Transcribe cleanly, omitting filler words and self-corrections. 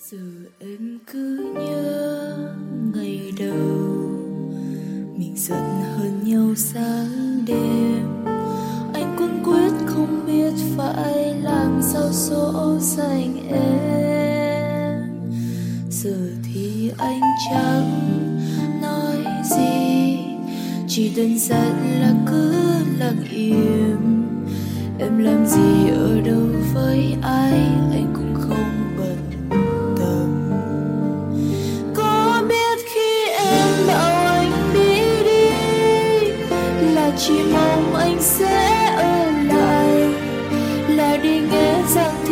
Giờ em cứ nhớ ngày đầu mình giận hơn nhau sáng đêm. Anh cuống quyết không biết phải làm sao dỗ dành em. Giờ thì anh chẳng nói gì, chỉ đơn giản là cứ lặng im. Em làm gì ở đâu với ai anh cũng không bận tâm. Có biết khi em bảo anh đi đi là chỉ mong anh sẽ ở lại, là đi nghe rằng